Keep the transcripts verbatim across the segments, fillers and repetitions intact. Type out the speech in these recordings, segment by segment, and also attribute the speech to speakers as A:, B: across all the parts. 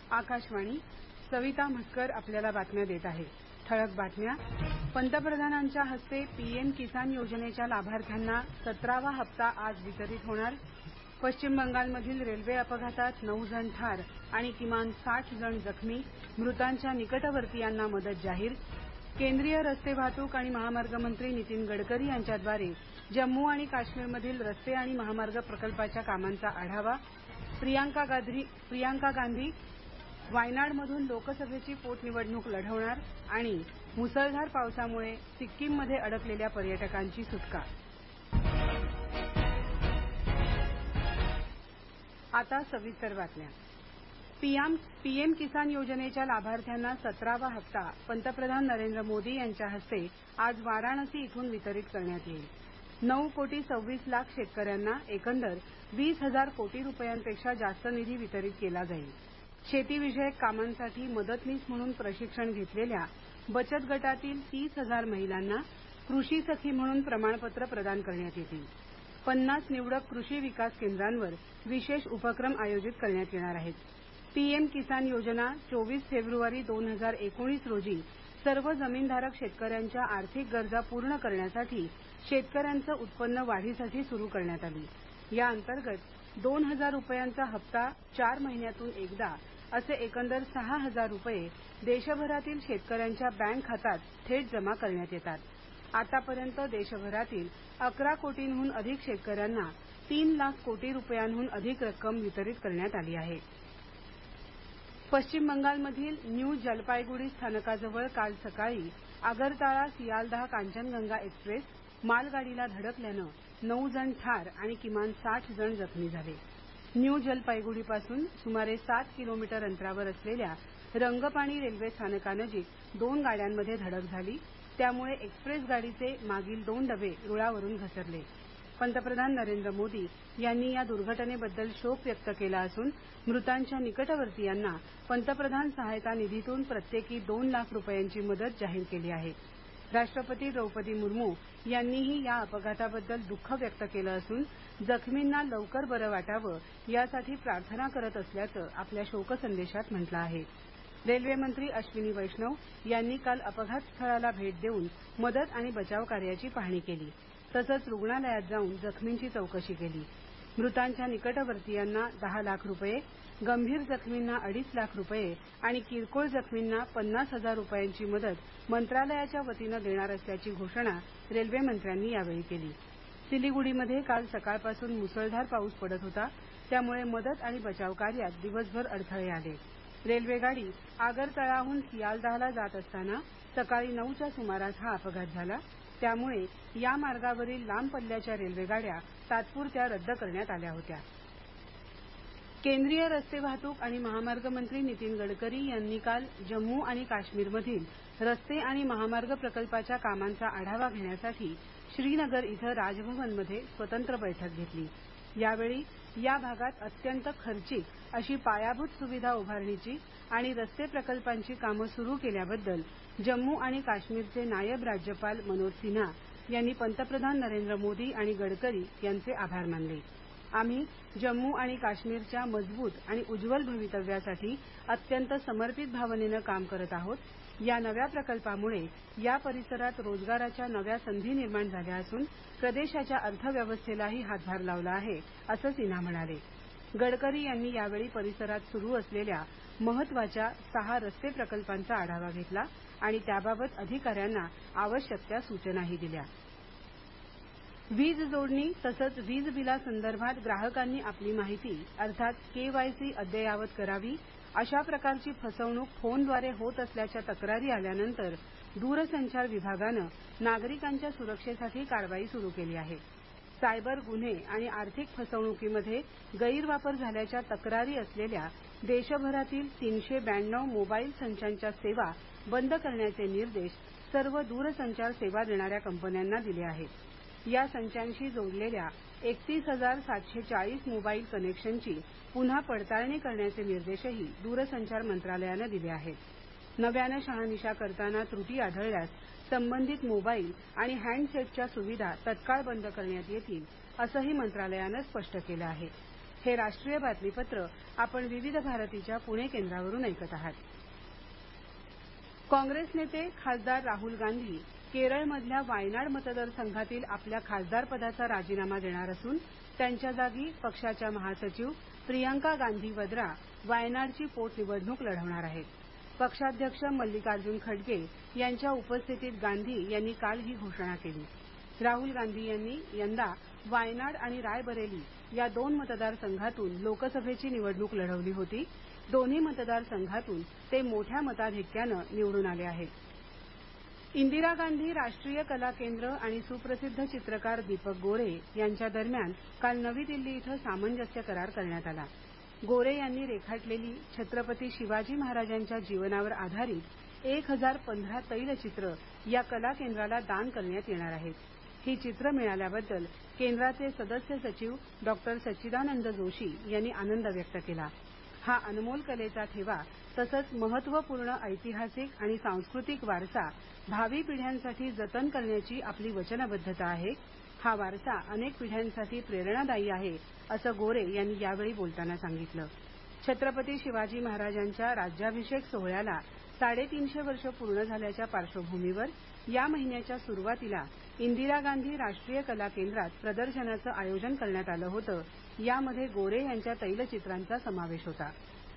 A: आकाशवाणी. सविता म्हसकर आपल्याला बातम्या देत आहे. ठळक बातम्या. पंतप्रधानांच्या हस्ते पीएम किसान योजनेच्या लाभार्थ्यांना सतरावा हप्ता आज वितरित होणार. पश्चिम बंगालमधील रेल्वे अपघातात नऊ जण ठार आणि किमान साठ जण जखमी. मृतांच्या निकटवर्तीयांना मदत जाहीर. केंद्रीय रस्ते वाहतूक आणि महामार्ग मंत्री नितीन गडकरी यांच्याद्वारे जम्मू आणि काश्मीरमधील रस्ते आणि महामार्ग प्रकल्पाच्या कामांचा आढावा. प्रियांका गांधी प्रियांका गांधी वायनाडमधून लोकसभेची पोटनिवडणूक लढवणार आणि मुसळधार पावसामुळे सिक्कीममध्ये अडकलेल्या पर्यटकांची सुटका. आता सविस्तर बातम्या. पीएम किसान योजनेच्या लाभार्थ्यांना सतरावा हप्ता पंतप्रधान नरेंद्र मोदी यांच्या हस्ते आज वाराणसी इथून वितरित करण्यात येईल. नऊ कोटी सव्वीस लाख शेतकऱ्यांना एकंदर वीस हजार कोटी रुपयांपेक्षा जास्त निधी वितरित केला जाईल. शेतीविषयक कामांसाठी मदतनीस म्हणून प्रशिक्षण घेतलेल्या बचत गटातील तीस हजार महिलांना कृषी सखी म्हणून प्रमाणपत्र प्रदान करण्यात येतील. पन्नास निवडक कृषी विकास केंद्रांवर विशेष उपक्रम आयोजित करण्यात येणार आहेत. पीएम किसान योजना चोवीस फेब्रुवारी दोन हजार एकोणीस रोजी सर्व जमीनधारक शेतकऱ्यांच्या आर्थिक गरजा पूर्ण करण्यासाठी शेतकऱ्यांचं उत्पन्न वाढीसाठी सुरू करण्यात आली. या अंतर्गत दोन हजार रुपयांचा हप्ता चार महिन्यातून एकदा असे एकंदर सहा हजार रुपये देशभरातील शेतकऱ्यांच्या बँक खात्यात थेट जमा करण्यात येतात. आतापर्यंत देशभरातील अकरा कोटींहून अधिक शेतकऱ्यांना तीन लाख कोटी रुपयांहून अधिक रक्कम वितरित करण्यात आली आहे. पश्चिम बंगालमधील न्यू जलपायगुडी स्थानकाजवळ काल सकाळी आगरताळा सियालदाह कांचनगंगा एक्सप्रेस मालगाडीला धडकल्यानं नऊ जण ठार आणि किमान साठ जण जखमी झाले. न्यू जलपायगुडीपासून सुमारे सात किलोमीटर अंतरावर असलेल्या रंगपाणी रेल्वे स्थानकानजीक दोन गाड्यांमध्ये धडक झाली. त्यामुळे एक्सप्रेस गाडीचे मागील दोन डबे रुळावरून घसरले. पंतप्रधान नरेंद्र मोदी यांनी या दुर्घटनेबद्दल शोक व्यक्त केला असून मृतांच्या निकटवर्तीयांना पंतप्रधान सहायता निधीतून प्रत्येकी दोन लाख रुपयांची मदत जाहीर केली आहे. राष्ट्रपती द्रौपदी मुर्मू यांनीही या अपघाताबद्दल दुःख व्यक्त केलं असून जखमींना लवकर बरं वाटावं यासाठी प्रार्थना करत असल्याचं आपल्या शोकसंदेशात म्हटलं आहे. रेल्वे मंत्री अश्विनी वैष्णव यांनी काल अपघात स्थळाला भेट देऊन मदत आणि बचाव कार्याची पाहणी केली. तसंच रुग्णालयात जाऊन जखमींची चौकशी केली. मृतांच्या निकटवर्तीयांना दहा लाख रुपये, गंभीर जखमींना अडीच लाख रुपये आणि किरकोळ जखमींना पन्नास हजार रुपयांची मदत मंत्रालयाच्या वतीनं देणार असल्याची घोषणा रेल्वे मंत्र्यांनी यावेळी केली. सिलिगुडीमध्ये काल सकाळपासून मुसळधार पाऊस पडत होता. त्यामुळे मदत आणि बचाव कार्यात दिवसभर अडथळे आले. रेल्वेगाडी आगरतळाहून सियालदाहला जात असताना सकाळी नऊच्या सुमारास हा अपघात झाला. त्यामुळे या मार्गावरील लांब पल्ल्याच्या रेल्वेगाड्या तात्पुरत्या रद्द करण्यात आल्या होत्या. केंद्रीय रस्ते वाहतूक आणि महामार्ग मंत्री नितीन गडकरी यांनी काल जम्मू आणि काश्मीरमधील रस्ते आणि महामार्ग प्रकल्पाच्या कामांचा आढावा घेण्यासाठी श्रीनगर इथं राजभवनमध्ये स्वतंत्र बैठक घेतली. यावेळी या भागात अत्यंत खर्चिक अशी पायाभूत सुविधा उभारणीची आणि रस्ते प्रकल्पांची कामं सुरू केल्याबद्दल जम्मू आणि काश्मीरचे नायब राज्यपाल मनोज सिन्हा यांनी पंतप्रधान नरेंद्र मोदी आणि गडकरी यांचे आभार मानले. आम्ही जम्मू आणि काश्मीरच्या मजबूत आणि उज्ज्वल भवितव्यासाठी अत्यंत समर्पित भावनेनं काम करत आहोत. या नव्या प्रकल्पामुळे या परिसरात रोजगाराच्या नव्या संधी निर्माण झाल्या असून प्रदेशाच्या अर्थव्यवस्थेलाही हातभार लावला आहे असं सिन्हा म्हणाले. गडकरी यांनी यावेळी परिसरात सुरू असलेल्या महत्वाच्या सहा रस्ते प्रकल्पांचा आढावा घेतला आणि त्याबाबत अधिकाऱ्यांना आवश्यक त्या सूचनाही दिल्या. वीज जोडणी तसंच वीज बिलासंदर्भात ग्राहकांनी आपली माहिती अर्थात केवायसी अद्ययावत करावी अशा प्रकारची फसवणूक फोनद्वारे होत असल्याच्या तक्रारी आल्यानंतर दूरसंचार विभागानं नागरिकांच्या सुरक्षेसाठी कारवाई सुरू केली आहे. सायबर गुन्हे आणि आर्थिक फसवणुकीमध्ये गैरवापर झाल्याच्या तक्रारी असलेल्या देशभरातील तीनशे ब्याण्णव मोबाईल संचांच्या सेवा बंद करण्याचे निर्देश सर्व दूरसंचार सेवा देणाऱ्या कंपन्यांना दिले आहेत. या संचांशी जोडलेल्या एकतीस हजार सातशे चाळीस मोबाईल कनेक्शनची पुन्हा पडताळणी करण्याचे निर्देशही दूरसंचार मंत्रालयानं दिले आहेत. नव्यानं शहानिशा करताना त्रुटी आढळल्यास संबंधित मोबाईल आणि हँडसेटच्या सुविधा तत्काळ बंद करण्यात येतील असंही मंत्रालयानं स्पष्ट केलं आहे. हे राष्ट्रीय बातमीपत्र आपण विविध भारतीच्या पुणे केंद्रावरून ऐकत आहात. काँग्रेस नेते खासदार राहुल गांधी केरळमधल्या वायनाड मतदारसंघातील आपल्या खासदारपदाचा राजीनामा देणार असून त्यांच्या जागी पक्षाच्या महासचिव प्रियांका गांधी वद्रा वायनाडची पोटनिवडणूक लढवणार आहेत. पक्षाध्यक्ष मल्लिकार्जुन खडगे यांच्या उपस्थितीत गांधी यांनी काल ही घोषणा केली. राहुल गांधी यांनी यंदा वायनाड आणि रायबरेली या दोन मतदारसंघातून लोकसभेची निवडणूक लढवली होती. दोन्ही मतदारसंघातून ते मोठ्या मताधिक्यानं निवडून आले आहेत. इंदिरा गांधी राष्ट्रीय कला केंद्र आणि सुप्रसिद्ध चित्रकार दीपक गोरे यांच्या दरम्यान काल नवी दिल्ली इथं सामंजस्य करार करण्यात आला. गोरे यांनी रेखाटलेली छत्रपती शिवाजी महाराजांच्या जीवनावर आधारित एक हजार पंधरा तैलचित्र या कला केंद्राला दान करण्यात येणार आहेत. ही चित्र मिळाल्याबद्दल केंद्राचे सदस्य सचिव डॉक्टर सच्चिदानंद जोशी यांनी आनंद व्यक्त केला. हा अनमोल कलेचा ठेवा तसंच महत्त्वपूर्ण ऐतिहासिक आणि सांस्कृतिक वारसा भावी पिढ्यांसाठी जतन करण्याची आपली वचनबद्धता आहे. हा वारसा अनेक पिढ्यांसाठी प्रेरणादायी आहे असं गोरे यांनी यावेळी बोलताना सांगितलं. छत्रपती शिवाजी महाराजांच्या राज्याभिषेक सोहळ्याला साडेतीनशे वर्ष पूर्ण झाल्याच्या पार्श्वभूमीवर या महिन्याच्या सुरुवातीला इंदिरा गांधी राष्ट्रीय कला केंद्रात प्रदर्शनाचं आयोजन करण्यात आलं होतं. यामध्ये गोरे यांच्या तैलचित्रांचा समावेश होता.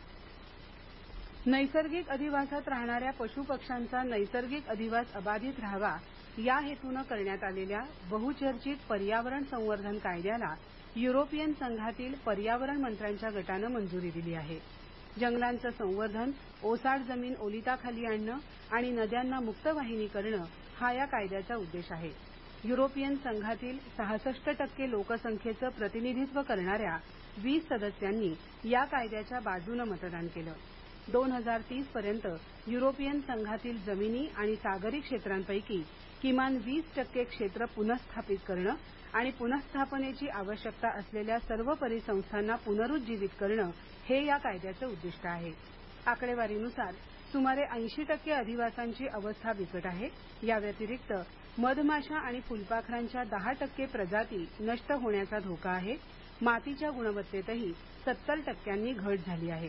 A: नैसर्गिक अधिवासात राहणाऱ्या पशुपक्ष्यांचा नैसर्गिक अधिवास अबाधित राहावा या हेतूनं करण्यात आलेल्या बहुचर्चित पर्यावरण संवर्धन कायद्याला युरोपियन संघातील पर्यावरण मंत्र्यांच्या गटानं मंजुरी दिली आहे. जंगलांचं संवर्धन, ओसाड जमीन ओलिताखाली आणणं आणि नद्यांना मुक्तवाहिनी करणं हा या कायद्याचा उद्देश आहे. युरोपियन संघातील सहासष्ट टक्के लोकसंख्येचं प्रतिनिधित्व करणाऱ्या वीस सदस्यांनी या कायद्याच्या बाजूनं मतदान केलं. दोन हजार तीस पर्यंत युरोपियन संघातील जमिनी आणि सागरी क्षेत्रांपैकी किमान वीस टक्के क्षेत्र पुनःस्थापित करणं आणि पुनःस्थापनेची आवश्यकता असलेल्या सर्व परिसंस्थांना पुनरुज्जीवित करणं हे या कायद्याचं उद्दिष्ट आहे. आकडेवारीनुसार सुमारे ऐंशी टक्के अधिवासांची अवस्था बिकट आहे. या व्यतिरिक्त मधमाशा आणि फुलपाखरांच्या दहा टक्के प्रजाती नष्ट होण्याचा धोका आहे. मातीच्या गुणवत्तेतही सत्तर टक्क्यांनी घट झाली आहे.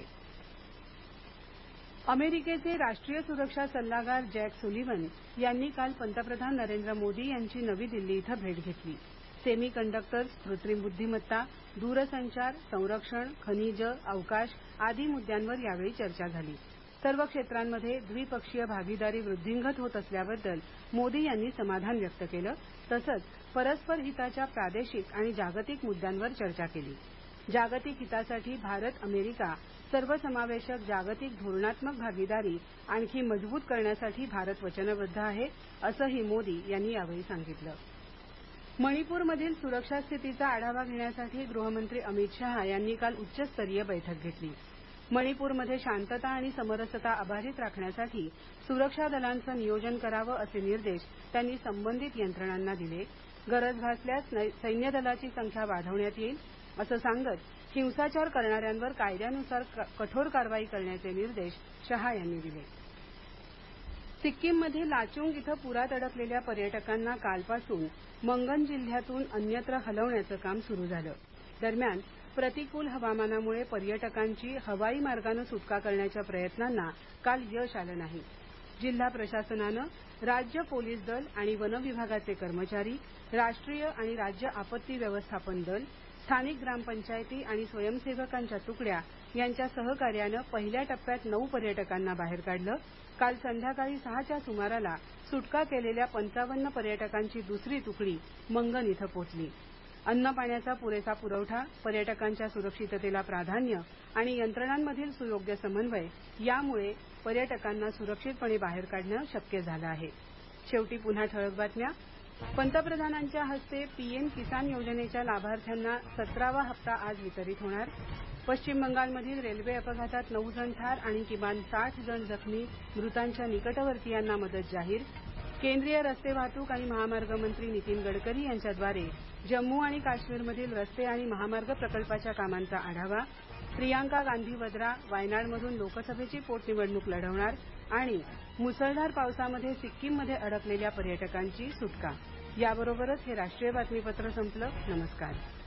A: अमेरिकेचे राष्ट्रीय सुरक्षा सल्लागार जॅक सुलिव्हन यांनी काल पंतप्रधान नरेंद्र मोदी यांची नवी दिल्ली इथं भेट घेतली. सेमी कंडक्टर्स, कृत्रिम बुद्धिमत्ता, दूरसंचार, संरक्षण, खनिज, अवकाश आदी मुद्द्यांवर यावेळी चर्चा झाली. सर्व क्षेत्रांमध्ये द्विपक्षीय भागीदारी वृद्धिंगत होत असल्याबद्दल मोदी यांनी समाधान व्यक्त केलं. तसंच परस्पर हिताच्या प्रादेशिक आणि जागतिक मुद्द्यांवर चर्चा केली. जागतिक हितासाठी भारत अमेरिका सर्वसमावेशक जागतिक धोरणात्मक भागीदारी आणखी मजबूत करण्यासाठी भारत वचनबद्ध आहे असंही मोदी यांनी यावेळी सांगितलं. मणिपूरमधील सुरक्षा स्थितीचा आढावा घेण्यासाठी गृहमंत्री अमित शहा यांनी काल उच्चस्तरीय बैठक घेतली. मणिपूरमध्ये शांतता आणि समरसता अबाधित राखण्यासाठी सुरक्षा दलांचं नियोजन करावं असे निर्देश त्यांनी संबंधित यंत्रणांना दिले. गरज भासल्यास सैन्य दलाची संख्या वाढवण्यात येईल असं सांगत हिंसाचार करणाऱ्यांवर कायद्यानुसार कठोर कारवाई करण्याचे निर्देश शहा यांनी दिले. सिक्कीममध्ये लाचुंग इथं पुरात अडकलेल्या पर्यटकांना कालपासून मंगन जिल्ह्यातून अन्यत्र हलवण्याचं काम सुरू झालं. दरम्यान प्रतिकूल हवामानामुळे पर्यटकांची हवाई मार्गानं सुटका करण्याच्या प्रयत्नांना काल यश आलं नाही. जिल्हा प्रशासनानं राज्य पोलीस दल आणि वन विभागाचे कर्मचारी, राष्ट्रीय आणि राज्य आपत्ती व्यवस्थापन दल, स्थानिक ग्रामपंचायती आणि स्वयंसेवकांच्या तुकड्या यांच्या सहकार्यानं पहिल्या टप्प्यात नऊ पर्यटकांना बाहेर काढलं. काल संध्याकाळी सहाच्या सुमाराला सुटका केलेल्या पंचावन्न पर्यटकांची दुसरी तुकडी मंगन इथं पोहोचली. अन्न पाण्याचा पुरेसा पुरवठा, पर्यटकांच्या सुरक्षिततेला प्राधान्य आणि यंत्रणांमधील सुयोग्य समन्वय यामुळे पर्यटकांना सुरक्षितपणे बाहेर काढणं शक्य झालं आहे. शेवटी पुन्हा ठळक बातम्या. पंतप्रधानांच्या हस्ते पीएम किसान योजनेच्या लाभार्थ्यांना सतरावा हप्ता आज वितरित होणार. पश्चिम बंगालमधील रेल्वे अपघातात नऊ जण ठार आणि किमान साठ जण जखमी. मृतांच्या निकटवर्तीयांना मदत जाहीर. केंद्रीय रस्ते वाहतूक आणि महामार्ग मंत्री नितीन गडकरी यांच्याद्वारे जम्मू आणि काश्मीरमधील रस्ते आणि महामार्ग प्रकल्पाच्या कामांचा आढावा. प्रियांका गांधी वद्रा वायनाडमधून लोकसभेची पोटनिवडणूक लढवणार आणि मुसळधार पावसामध्ये सिक्कीममध्ये अडकलेल्या पर्यटकांची सुटका. याबरोबरच हे राष्ट्रीय बातमीपत्र संपलं. नमस्कार.